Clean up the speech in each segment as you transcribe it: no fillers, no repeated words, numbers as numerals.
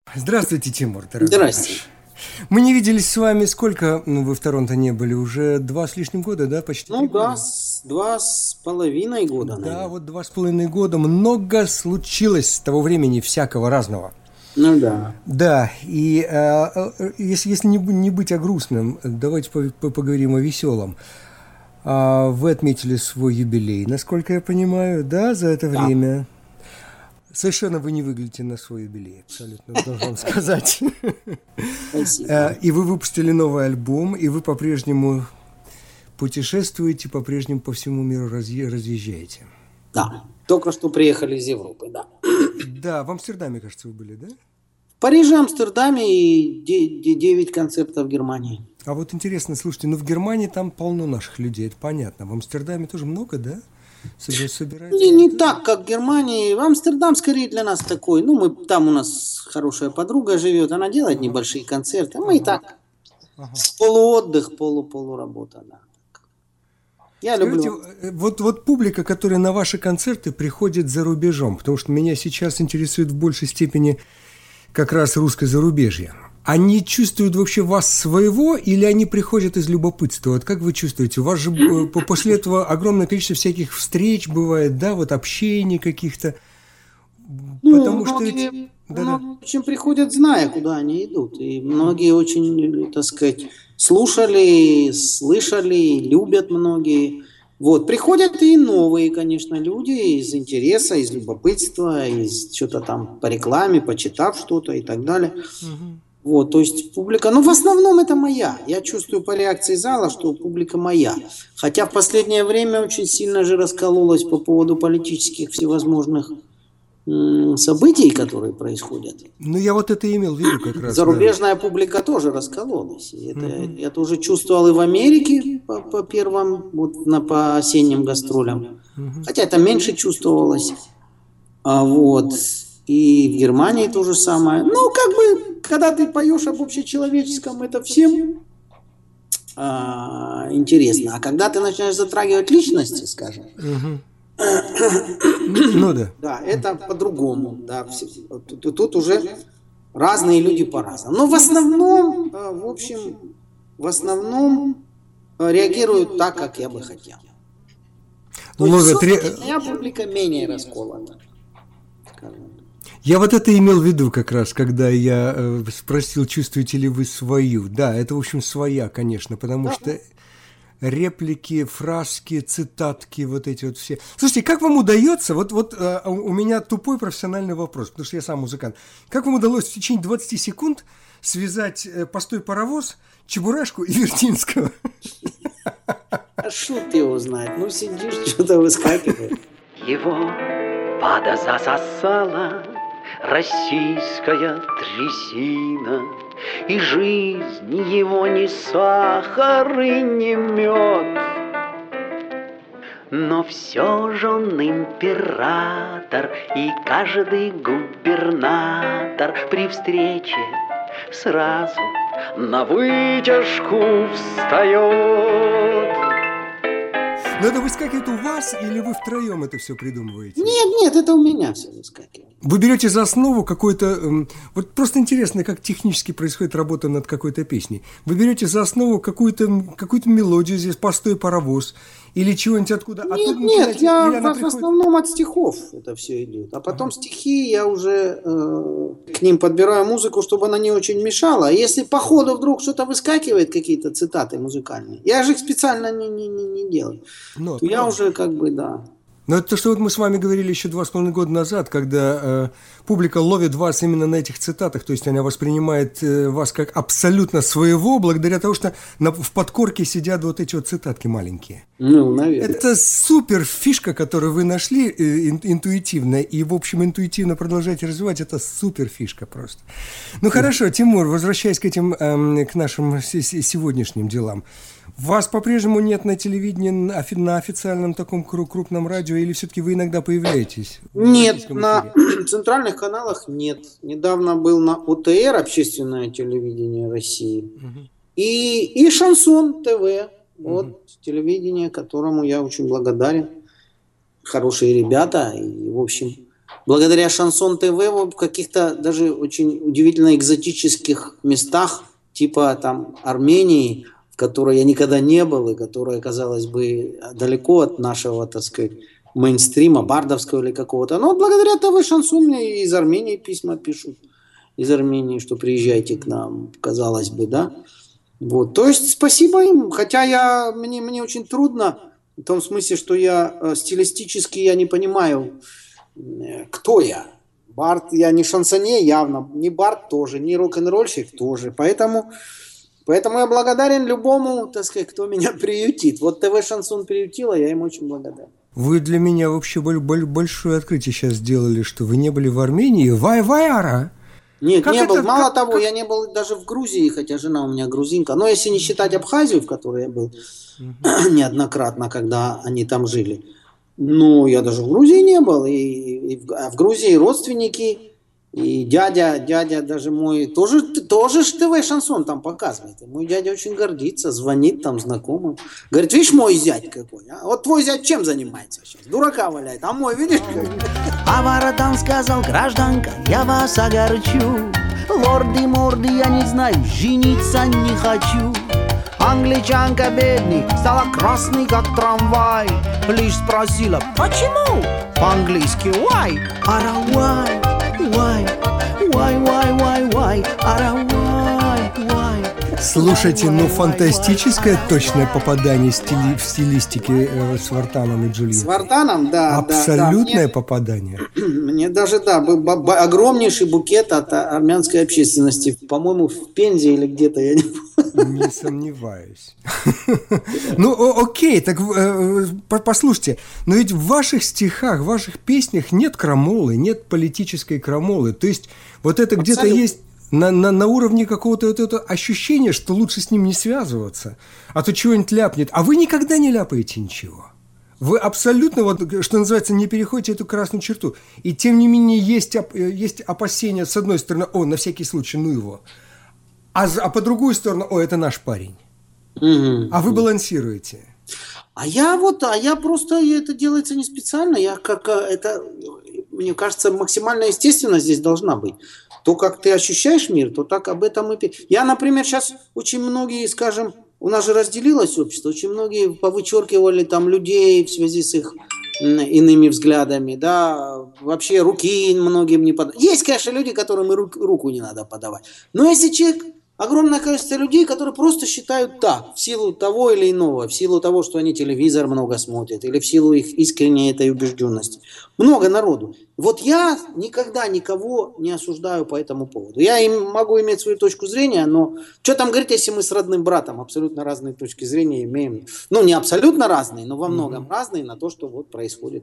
Здравствуйте, Тимур, дорогой Здрасте. наш. Мы не виделись с вами сколько, вы в Торонто не были, уже 2 с лишним года, да, почти Ну 3 года? да, 2,5 года, Да, наверное. вот 2,5 года, много случилось с того времени всякого разного. Ну да. Да, и если не быть о грустном, давайте поговорим о веселом. Вы отметили свой юбилей, насколько я понимаю, да, за это Да. время? Совершенно вы не выглядите на свой юбилей, абсолютно, должен вам сказать. Спасибо. И вы выпустили новый альбом, и вы по-прежнему путешествуете, по-прежнему по всему миру разъезжаете. Да. Только что приехали из Европы, да. Да, в Амстердаме, кажется, вы были, да? В Париже, Амстердаме и 9 концертов в Германии. А вот интересно, слушайте, в Германии там полно наших людей, это понятно. В Амстердаме тоже много, да? Собирается? Не так, как в Германии. Амстердам скорее для нас такой. Там у нас хорошая подруга живет, она делает небольшие концерты. Мы и так. Полуотдых, полуработа, да. Я Скажите, люблю. вот публика, которая на ваши концерты приходит за рубежом, потому что меня сейчас интересует в большей степени как раз русское зарубежье. Они чувствуют вообще вас своего или они приходят из любопытства? Вот как вы чувствуете? У вас же после этого огромное количество всяких встреч бывает, да, вот общений каких-то. Потому что многие, Да-да. многие очень приходят, зная, куда они идут. И многие очень, так сказать, слушали, слышали, любят многие. Вот. Приходят и новые, конечно, люди из интереса, из любопытства, из что-то там по рекламе, почитав что-то и так далее. Вот, то есть публика, в основном это моя. Я чувствую по реакции зала, что публика моя. Хотя в последнее время очень сильно же раскололась по поводу политических всевозможных событий, которые происходят. Я вот это имел в виду как раз. Зарубежная публика тоже раскололась. И я тоже чувствовал и в Америке по первым, по осенним гастролям. Хотя это меньше чувствовалось. И в Германии то же самое. Когда ты поешь об общечеловеческом, это всем интересно. А когда ты начинаешь затрагивать личности, скажем, Да. Да, это по-другому. Да. Тут уже разные люди по-разному. Но в основном реагируют так, как я бы хотел. То есть моя публика менее расколота. Я вот это имел в виду как раз, когда я спросил, чувствуете ли вы свою. Да, это, в общем, своя, конечно, потому что реплики, фразки, цитатки, вот эти вот все. Слушайте, как вам удается, у меня тупой профессиональный вопрос, потому что я сам музыкант. Как вам удалось в течение 20 секунд связать «Постой, паровоз», «Чебурашку» и Вертинского? А шут его знает. Сидишь, что-то выскакивает. Его подозасосала российская трясина, и жизнь его не сахар и не мед. Но все же он император, и каждый губернатор при встрече сразу на вытяжку встает. Но это выскакивает у вас или вы втроем это все придумываете? Нет, это у меня все выскакивает. Вы берете за основу какой-то... Вот просто интересно, как технически происходит работа над какой-то песней. Вы берете за основу какую-то мелодию, здесь «Постой, паровоз», или чего-нибудь откуда? Нет, в основном от стихов это все идет. А потом стихи я уже к ним подбираю музыку, чтобы она не очень мешала. А если по ходу вдруг что-то выскакивает, какие-то цитаты музыкальные, я же их специально не делаю. То я уже да. Но это то, что мы с вами говорили еще 2,5 года назад, когда публика ловит вас именно на этих цитатах, то есть она воспринимает вас как абсолютно своего, благодаря тому, что в подкорке сидят вот эти вот цитатки маленькие. Наверное. Это супер фишка, которую вы нашли интуитивно, и, в общем, интуитивно продолжаете развивать, это супер фишка просто. Хорошо, Тимур, возвращаясь к нашим сегодняшним делам. Вас по-прежнему нет на телевидении, на официальном таком крупном радио, или все-таки вы иногда появляетесь? Нет, на центральных каналах нет. Недавно был на ОТР, общественное телевидение России, и Шансон ТВ, телевидение, которому я очень благодарен. Хорошие ребята, и, в общем, благодаря Шансон ТВ в каких-то даже очень удивительно экзотических местах, типа там Армении, в которой я никогда не был, и которая, казалось бы, далеко от нашего, так сказать, мейнстрима, бардовского или какого-то. Но благодаря ТВ Шансон мне из Армении письма пишут. Из Армении, что приезжайте к нам, казалось бы, да. Вот. То есть спасибо им, хотя мне очень трудно, в том смысле, что я стилистически я не понимаю, кто я. Бард, я не шансонье явно, не бард тоже, не рок-н-ролльщик тоже. Поэтому я благодарен любому, так сказать, кто меня приютит. Вот ТВ Шансон приютила, я им очень благодарен. Вы для меня вообще большое открытие сейчас сделали, что вы не были в Армении. Вай-вай-ара! Нет, не был. Мало того, я не был даже в Грузии, хотя жена у меня грузинка. Но если не считать Абхазию, в которой я был неоднократно, когда они там жили. Ну, я даже в Грузии не был. А в Грузии родственники, и дядя даже мой, тоже ТВ Шансон там показывает. И мой дядя очень гордится, звонит там знакомым. Говорит, видишь, мой зять какой, а? Вот твой зять чем занимается сейчас? Дурака валяет, а мой, видишь? А воротан сказал, гражданка, я вас огорчу. Лорды-морды, я не знаю, жениться не хочу. Англичанка бедный, стала красной, как трамвай. Лишь спросила, почему? По-английски, why? Ара, why? Why? Ара, why? Слушайте, ну фантастическое точное попадание в стилистике с Вартаном и Джульеттой. С Вартаном, да. Абсолютное попадание. Мне даже, да, огромнейший букет от армянской общественности. По-моему, в Пензе или где-то, я не помню. Не сомневаюсь. Ну, окей, так послушайте, но ведь в ваших стихах, в ваших песнях нет крамолы, нет политической крамолы. То есть вот это где-то есть на уровне какого-то вот этого ощущения, что лучше с ним не связываться, а то чего-нибудь ляпнет. А вы никогда не ляпаете ничего. Вы абсолютно, вот, что называется, не переходите эту красную черту. И тем не менее есть опасения, с одной стороны, на всякий случай, ну его. А по другую сторону, это наш парень. А вы балансируете. А я просто, это делается не специально. Мне кажется, максимально естественно здесь должна быть. То, как ты ощущаешь мир, то так об этом и... Я, например, сейчас очень многие, скажем, у нас же разделилось общество, очень многие повычеркивали там людей в связи с их иными взглядами, да, вообще руки многим не подавать. Есть, конечно, люди, которым и руку не надо подавать. Но если человек... Огромное количество людей, которые просто считают так, в силу того или иного, в силу того, что они телевизор много смотрят, или в силу их искренней этой убежденности. Много народу. Вот я никогда никого не осуждаю по этому поводу. Я могу иметь свою точку зрения, но что там говорить, если мы с родным братом абсолютно разные точки зрения имеем. Ну, не абсолютно разные, но во многом разные на то, что вот происходит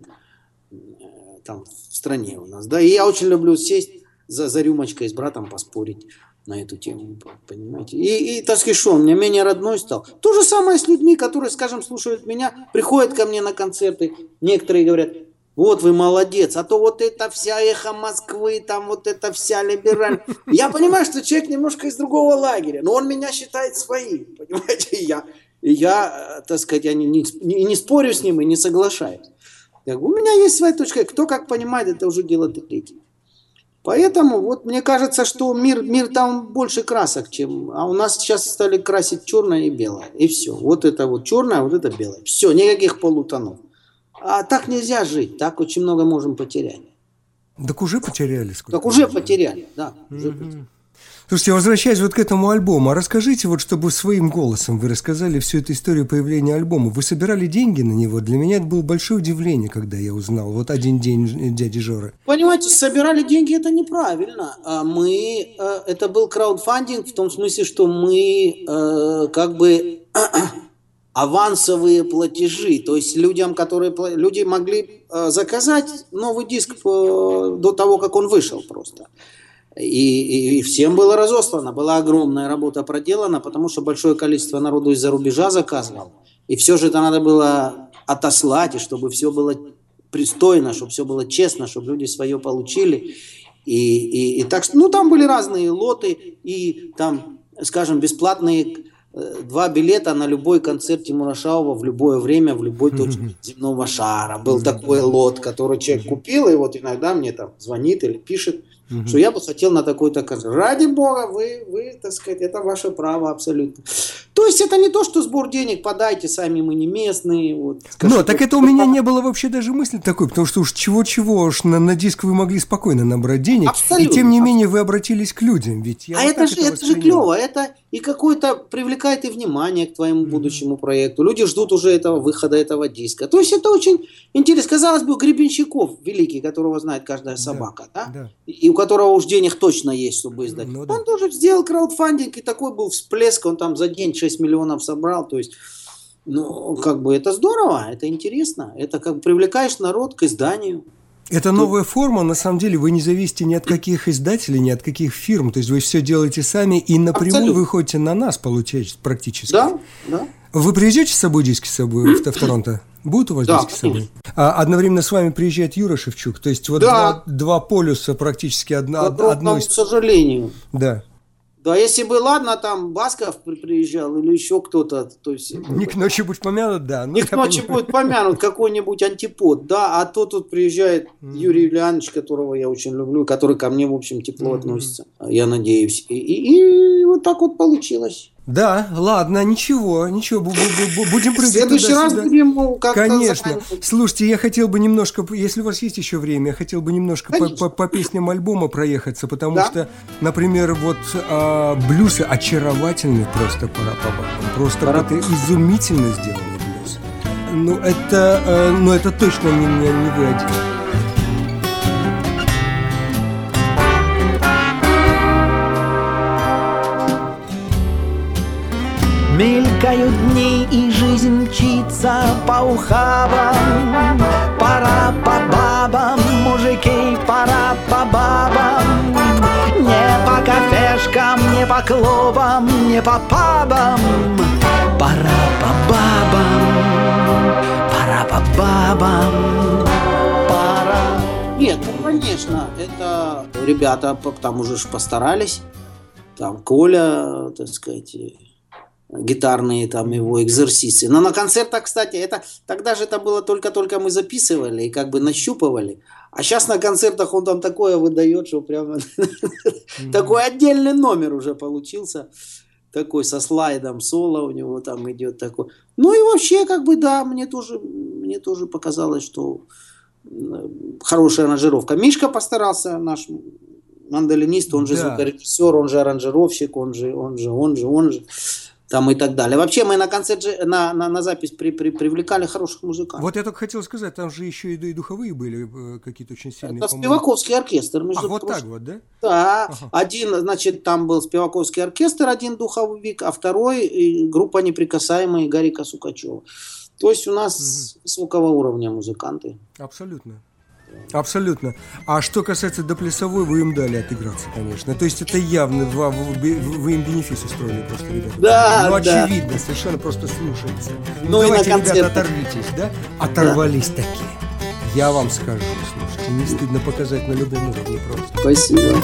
там в стране у нас. Да? И я очень люблю сесть за рюмочкой с братом поспорить на эту тему, понимаете. И так сказать, что он мне менее родной стал. То же самое с людьми, которые, скажем, слушают меня, приходят ко мне на концерты. Некоторые говорят, вот вы молодец, а то вот это вся эхо Москвы, там вот это вся либеральная. Я понимаю, что человек немножко из другого лагеря, но он меня считает своим, понимаете. И я, так сказать, я не спорю с ним и не соглашаюсь. У меня есть своя точка. Кто как понимает, это уже дело третье. Поэтому вот мне кажется, что мир там больше красок, чем... А у нас сейчас стали красить черное и белое. И все. Вот это вот черное, вот это белое. Все, никаких полутонов. А так нельзя жить. Так очень много можем потерять. Так уже потеряли. Так уже потеряли, да. Уже потеряли. Слушайте, возвращаясь вот к этому альбому, а расскажите, вот чтобы своим голосом вы рассказали всю эту историю появления альбома. Вы собирали деньги на него? Для меня это было большое удивление, когда я узнал. Вот один день дяди Жоры. Понимаете, собирали деньги, это неправильно. Это был краудфандинг в том смысле, что мы авансовые платежи. То есть люди могли заказать новый диск до того, как он вышел просто. И всем было разослано, была огромная работа проделана, потому что большое количество народу из-за рубежа заказывало. И все же это надо было отослать, и чтобы все было пристойно, чтобы все было честно, чтобы люди свое получили. И так, ну там были разные лоты, и там, скажем, бесплатные 2 билета на любой концерт Тимура Шаова в любое время, в любой точке земного шара. Был такой лот, который человек купил, и вот иногда мне там звонит или пишет, что я бы хотел на такой-то концерт. Ради бога, вы, так сказать, это ваше право абсолютно. То есть это не то, что сбор денег, подайте, сами мы не местные. Вот, но так это у меня не было вообще даже мысли такой, потому что уж чего-чего, уж на диск вы могли спокойно набрать денег, абсолютно. И тем не менее вы обратились к людям. Ведь я это же клево, это и какое-то привлекает и внимание к твоему будущему проекту. Люди ждут уже этого выхода этого диска. То есть это очень интересно. Казалось бы, Гребенщиков великий, которого знает каждая собака, да? И у которого уж денег точно есть, чтобы издать. Он тоже сделал краудфандинг, и такой был всплеск, он там за день 6 миллионов собрал. То есть, как бы это здорово, это интересно. Это как бы привлекаешь народ к изданию. Это новая форма, на самом деле вы не зависите ни от каких издателей, ни от каких фирм, то есть вы все делаете сами и напрямую выходите на нас, получаете практически. Да. Вы привезете с собой диски с собой в Торонто? Будут у вас диски с собой? Одновременно с вами приезжает Юра Шевчук, то есть вот два полюса практически одно из... К сожалению. Да. Да, если бы, ладно, там Басков приезжал или еще кто-то, то есть... Не к ночи будет помянут, да. Не к ночи будет помянут какой-нибудь антипод, да, а то тут приезжает Юрий Юлианович, которого я очень люблю, который ко мне, в общем, тепло относится, я надеюсь. И вот так вот получилось. Да, ладно, ничего, будем прыгать. В следующий раз будем как-то... Конечно. Слушайте, я хотел бы немножко, если у вас есть еще время, я хотел бы немножко по песням альбома проехаться, потому что, например, вот блюзы очаровательные просто просто изумительно сделанный блюз. Но это точно не вы один. Мелькают дни, и жизнь мчится по ухабам. Пора по бабам, мужики, пора по бабам. Не по кафешкам, не по клубам, не по пабам. Пора по бабам, пора по бабам, пора. Нет, конечно, это ребята там уже постарались. Там Коля, так сказать... гитарные там его экзерсисы. Но на концертах, кстати, тогда же это было только мы записывали и как бы нащупывали. А сейчас на концертах он там такое выдает, что прямо такой отдельный номер уже получился. Такой со слайдом соло у него там идет такой. Ну и вообще, как бы, да, мне тоже показалось, что хорошая аранжировка. Мишка постарался, наш мандолинист, он же звукорежиссер, он же аранжировщик, он же. Там и так далее. Вообще мы на концерт на запись привлекали хороших музыкантов. Вот я только хотел сказать, там же еще и духовые были какие-то очень сильные. Это Спиваковский оркестр. Вот так вот, да? Да. Ага. Один, значит, там был Спиваковский оркестр, один духовик, а второй группа «Неприкасаемые» Гарика Сукачева. То есть у нас высокого уровня музыканты. Абсолютно. А что касается доплясовой, вы им дали отыграться, конечно. То есть это явно вы им бенефис устроили просто, ребята. Да, очевидно, совершенно просто слушается. Давайте, ребята, оторвитесь, да? Оторвались такие. Я вам скажу, слушайте, не стыдно показать на любом уровне просто. Спасибо.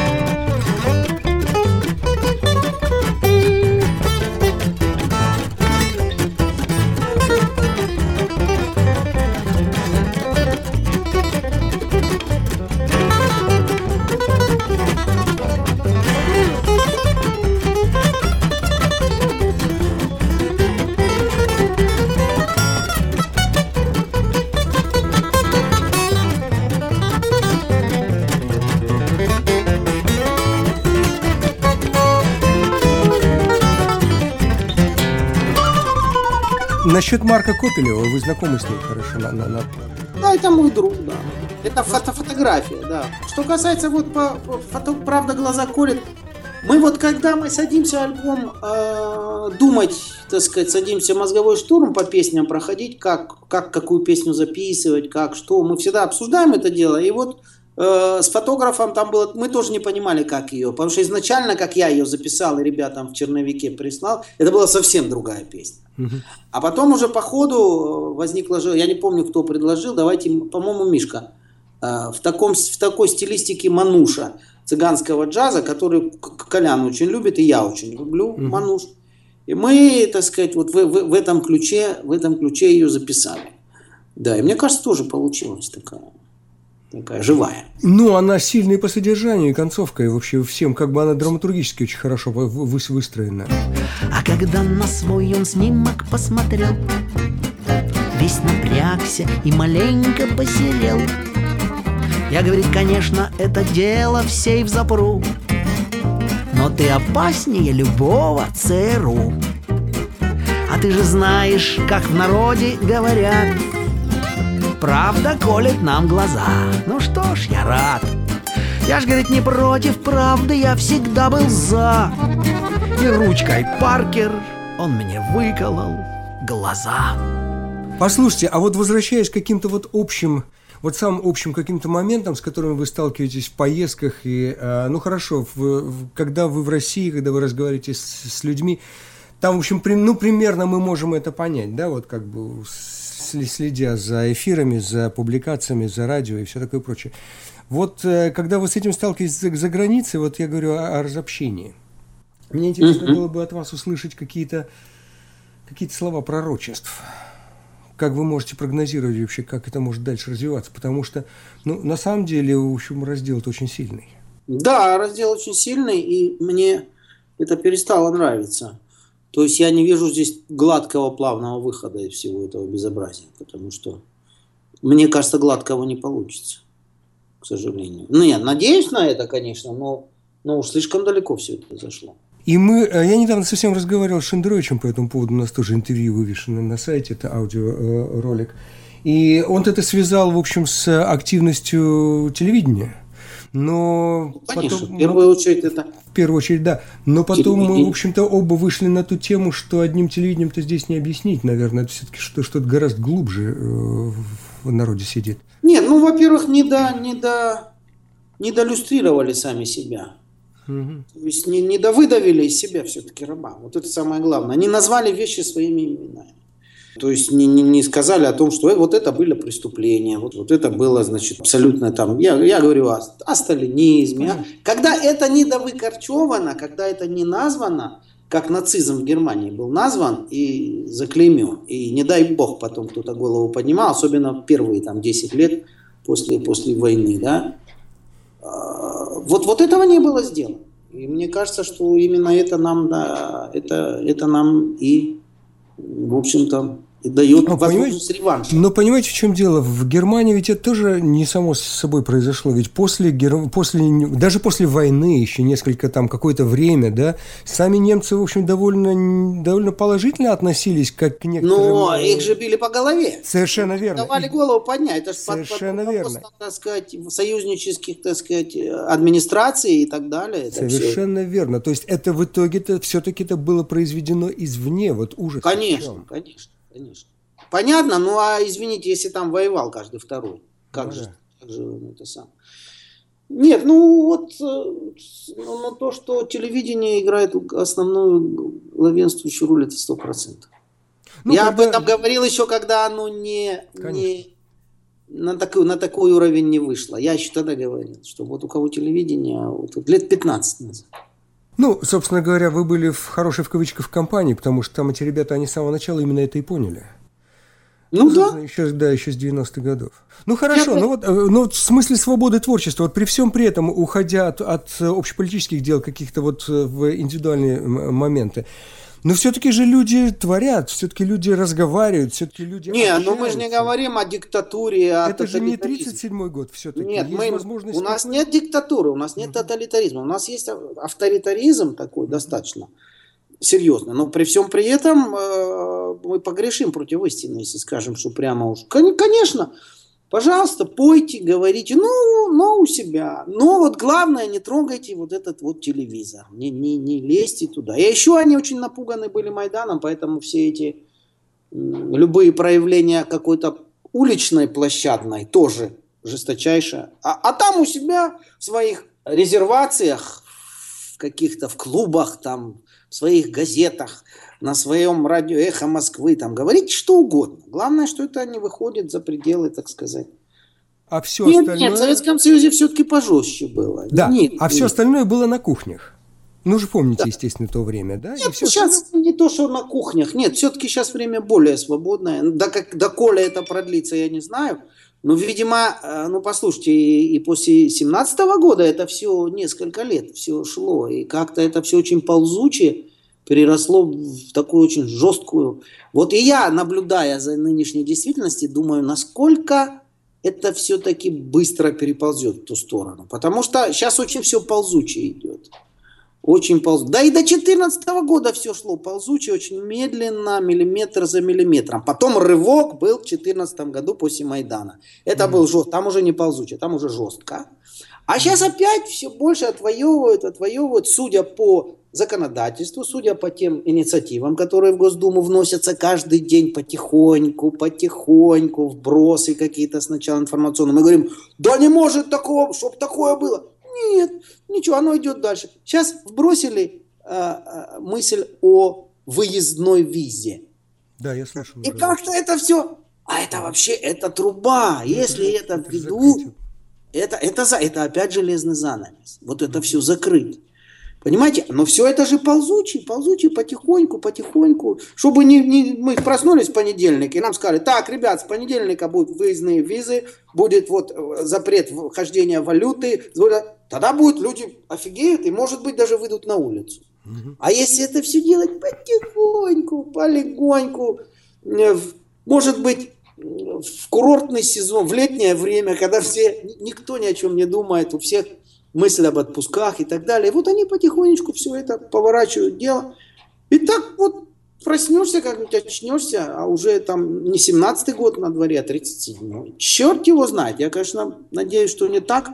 Насчет Марка Копелева, вы знакомы с ним хорошо? Да, это мой друг, да. Это фотография, да. Что касается вот «Правда глаза колет», мы вот когда мы садимся альбом думать, так сказать, садимся мозговой штурм по песням проходить, как какую песню записывать, как что, мы всегда обсуждаем это дело. И вот с фотографом там было, мы тоже не понимали, как ее, потому что изначально, как я ее записал и ребятам в черновике прислал, это была совсем другая песня. А потом уже по ходу возникло, я не помню, кто предложил, давайте, по-моему, Мишка, в такой стилистике мануша, цыганского джаза, который Колян очень любит, и я очень люблю мануш. И мы, так сказать, вот в этом ключе ее записали. Да, и мне кажется, тоже получилась такая живая. Ну, она сильная по содержанию и концовка, и вообще всем, как бы она драматургически очень хорошо выстроена. А когда на свой он снимок посмотрел, весь напрягся и маленько посерел. Я, говорит, конечно, это дело в сейф запру, но ты опаснее любого ЦРУ. А ты же знаешь, как в народе говорят, правда колет нам глаза. Ну что ж, я рад. Я ж, говорит, не против правды, я всегда был за. И ручкой Паркер он мне выколол глаза. Послушайте, а вот возвращаясь к каким-то вот общим, вот самым общим каким-то моментам, с которыми вы сталкиваетесь в поездках, и, ну хорошо, когда вы в России, когда вы разговариваете с людьми, там, в общем, примерно мы можем это понять, да, вот как бы следя за эфирами, за публикациями, за радио и все такое прочее. Вот когда вы с этим сталкиваетесь за границей, вот я говорю о разобщении. Мне интересно было бы от вас услышать какие-то слова пророчеств. Как вы можете прогнозировать вообще, как это может дальше развиваться? Потому что, ну, на самом деле, в общем, раздел-то очень сильный. Да, раздел очень сильный, и мне это перестало нравиться. То есть я не вижу здесь гладкого, плавного выхода из всего этого безобразия, потому что, мне кажется, гладкого не получится, к сожалению. Ну, я надеюсь на это, конечно, но уж слишком далеко все это зашло. И я недавно совсем разговаривал с Шендеровичем по этому поводу, у нас тоже интервью вывешено на сайте, это аудиоролик. И он это связал, в общем, с активностью телевидения. Но ну, конечно, потом, в первую очередь это... В первую очередь, да. Но потом мы, в общем-то, оба вышли на ту тему, что одним телевидением-то здесь не объяснить. Наверное, это все-таки что-то гораздо глубже в народе сидит. Нет, ну, во-первых, не долюстрировали сами себя. То есть не довыдавили из себя все-таки раба. Вот это самое главное. Они назвали вещи своими именами. То есть не сказали о том, что вот это были преступления, вот это было, значит, абсолютно там, я говорю о сталинизме. Когда это не довыкорчевано, когда это не названо, как нацизм в Германии был назван и заклеймен, и не дай бог потом кто-то голову поднимал, особенно первые там 10 лет после войны, да. Вот этого не было сделано. И мне кажется, что именно это нам, да, это нам и, в общем-то, и дает возможность реванша. Но понимаете, в чем дело? В Германии ведь это тоже не само собой произошло. Ведь даже после войны, еще несколько там, какое-то время, да, сами немцы, в общем, довольно положительно относились как к некоторым... Но их же били по голове. Совершенно верно. Давали голову поднять. Это же совершенно верно. Так сказать, союзнических, так сказать, администраций и так далее. Совершенно верно. То есть это в итоге-то все-таки это было произведено извне. Вот ужас. Конечно. Понятно, ну а извините, если там воевал каждый второй, как же это сам? Нет, ну вот то, что телевидение играет основную главенствующую роль, это 100%. Я об этом говорил еще, когда оно не на такой уровень не вышло. Я еще тогда говорил, что вот у кого телевидение вот, лет 15 назад. Ну, собственно говоря, вы были в хорошей, в кавычках, компании, потому что там эти ребята, они с самого начала именно это и поняли. Ну да. Еще с 90-х годов. Ну хорошо, но в смысле свободы творчества, вот при всем при этом, уходя от общеполитических дел каких-то вот в индивидуальные моменты, но все-таки же люди творят, все-таки люди разговаривают, все-таки люди общаются. Ну мы же не говорим о диктатуре, о это же не 37-й год все-таки. Нет, у нас нет диктатуры, у нас нет тоталитаризма, у нас есть авторитаризм такой достаточно серьезно, но при всем при этом мы погрешим против истины, если скажем, что прямо уж... Конечно, пожалуйста, пойте, говорите, но у себя. Но вот главное, не трогайте вот этот вот телевизор, не лезьте туда. И еще они очень напуганы были Майданом, поэтому все эти любые проявления какой-то уличной, площадной тоже жесточайше. А там у себя в своих резервациях, в каких-то в клубах, там, в своих газетах, на своем радио «Эхо Москвы», там, говорите что угодно. Главное, что это не выходит за пределы, так сказать. А все остальное... Нет, в Советском Союзе все-таки пожестче было. Да, все остальное было на кухнях. Ну, же помните, Да. естественно, то время, да? Нет, сейчас не то, что на кухнях. Нет, все-таки сейчас время более свободное. Доколе это продлится, я не знаю. Но, видимо, ну, послушайте, и после 17-го года это все несколько лет все шло. И как-то это все очень ползуче переросло в такую очень жесткую. Вот и я, наблюдая за нынешней действительностью, думаю, насколько это все-таки быстро переползет в ту сторону. Потому что сейчас очень все ползуче идет. Очень ползуче. Да и до 2014 года все шло ползуче, очень медленно, миллиметр за миллиметром. Потом рывок был в 2014 году после Майдана. Это был жестко. Там уже не ползуче, там уже жестко. А сейчас опять все больше отвоевывают, судя по законодательству, судя по тем инициативам, которые в Госдуму вносятся каждый день потихоньку, вбросы какие-то сначала информационные. Мы говорим, да не может такого, чтобы такое было. Нет, ничего, оно идет дальше. Сейчас вбросили мысль о выездной визе. Да, я слышал. И как-то это все, а это вообще, это труба. Если это введут, это опять железный занавес. Вот это все закрыть. Понимаете? Но все это же ползучий, потихоньку. Чтобы мы проснулись в понедельник, и нам сказали, так, ребят, с понедельника будут выездные визы, будет вот запрет вхождения валюты. Тогда будут люди офигеют и, может быть, даже выйдут на улицу. А если это все делать потихоньку, полегоньку, может быть, в курортный сезон, в летнее время, когда никто ни о чем не думает, у всех мысль об отпусках и так далее. Вот они потихонечку все это поворачивают дело. И так вот проснешься, как-нибудь очнешься, а уже там не 17-й год на дворе, а 37-й. Черт его знает. Я, конечно, надеюсь, что не так,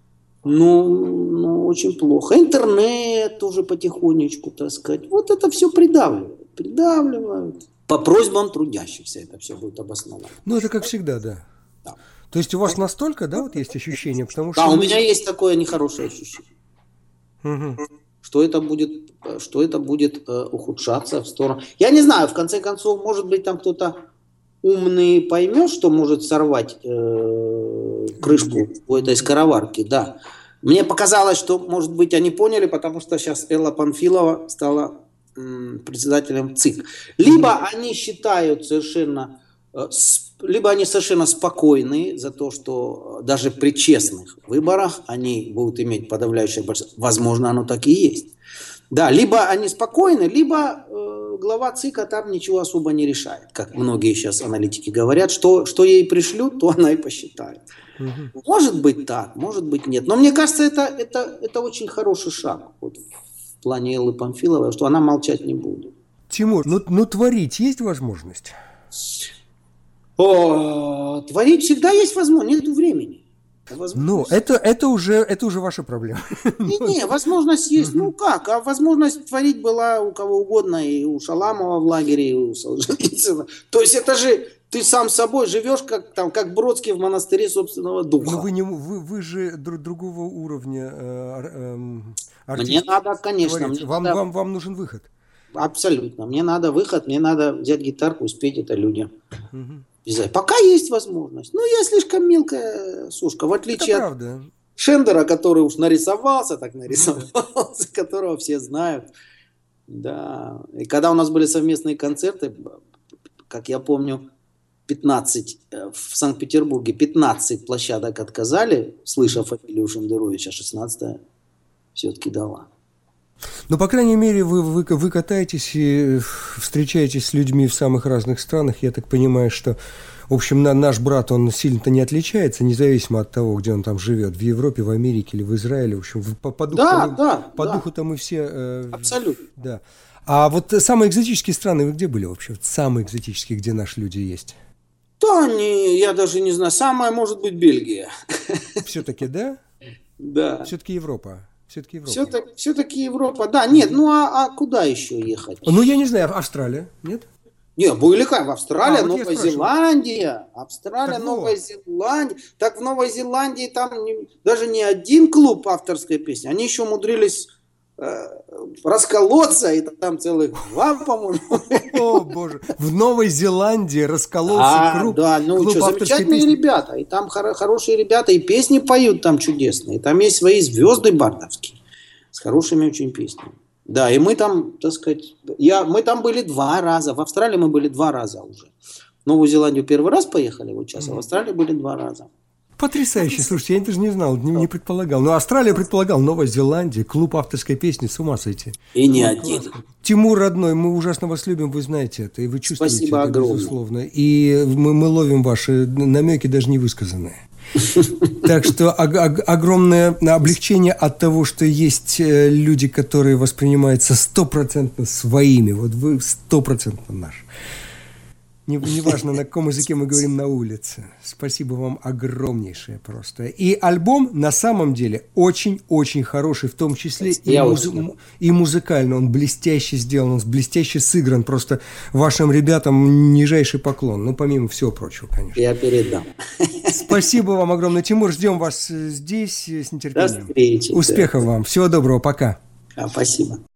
но очень плохо. Интернет тоже потихонечку, так сказать. Вот это все придавливают. По просьбам трудящихся это все будет обосновано. Ну, это как всегда, да. То есть у вас настолько, да, вот есть ощущение, потому что... Да, у меня есть такое нехорошее ощущение, что это будет ухудшаться в сторону... Я не знаю, в конце концов, может быть, там кто-то умный поймет, что может сорвать крышку у этой скороварки, да. Мне показалось, что, может быть, они поняли, потому что сейчас Элла Памфилова стала председателем ЦИК. Либо они считают совершенно... Либо они совершенно спокойны за то, что даже при честных выборах они будут иметь подавляющее большинство. Возможно, оно так и есть. Да, либо они спокойны, либо глава ЦИКа там ничего особо не решает. Как многие сейчас аналитики говорят, что ей пришлют, то она и посчитает. Может быть так, может быть нет. Но мне кажется, это очень хороший шаг вот, в плане Эллы Памфиловой, что она молчать не будет. Тимур, ну творить есть возможность? Творить всегда есть возможность, нет времени. Ну, это уже ваша проблема. Не, возможность есть. Ну как? А возможность творить была у кого угодно, и у Шаламова в лагере, и у Солженицына. То есть это же ты сам собой живешь, как Бродский в монастыре собственного духа. Но вы же другого уровня артист. Мне надо, конечно. Вам нужен выход. Абсолютно. Мне надо выход, мне надо взять гитарку и спеть это людям. Пока есть возможность. Ну, я слишком мелкая сушка, в отличие от Шендера, который уж нарисовался, которого все знают. Да. И когда у нас были совместные концерты, как я помню, 15 в Санкт-Петербурге, 15 площадок отказали, слыша фамилию Шендеровича, 16-я все-таки дала. Ну, по крайней мере, вы катаетесь и встречаетесь с людьми в самых разных странах. Я так понимаю, что, в общем, наш брат, он сильно-то не отличается, независимо от того, где он там живет, в Европе, в Америке или в Израиле. В общем, по духу-то мы все... Абсолютно. Да. А вот самые экзотические страны вы где были вообще? Самые экзотические, где наши люди есть? Да, я даже не знаю. Самая, может быть, Бельгия. Все-таки, да? Да. Все-таки Европа. Все-таки Европа, да. Нет, ну а куда еще ехать? Ну, я не знаю, Австралия, нет? Не, были как в Австралии, Новая Зеландия. Новая Зеландия. Так в Новой Зеландии там даже не один клуб авторской песни. Они еще умудрились расколоться, и там целых два, по-моему. О, боже. В Новой Зеландии раскололся клуб. Да, ну что, замечательные ребята. И там хорошие ребята, и песни поют там чудесные. Там есть свои звезды бардовские. с хорошими очень песнями. Да, и мы там, так сказать, мы там были 2 раза. В Австралии мы были 2 раза уже. В Новую Зеландию 1 раз поехали, вот сейчас, а в Австралии были 2 раза. Потрясающе, слушайте, я даже не знал, не предполагал. Но Австралия предполагал, Новая Зеландия, клуб авторской песни, с ума сойти. И не один. Тимур, родной, мы ужасно вас любим, вы знаете это, и вы чувствуете Спасибо это, огромное. безусловно. И мы ловим ваши намеки, даже не высказанные. Так что огромное облегчение от того, что есть люди, которые воспринимаются 100% своими. Вот вы 100% наш. Неважно, на каком языке мы говорим на улице. Спасибо вам огромнейшее просто. И альбом на самом деле очень-очень хороший, в том числе и музыкально. Он блестяще сделан, он блестяще сыгран. Просто вашим ребятам нижайший поклон. Ну, помимо всего прочего, конечно. Я передам. Спасибо вам огромное, Тимур. Ждем вас здесь с нетерпением. До встречи. Успехов вам. Всего доброго. Пока. Спасибо.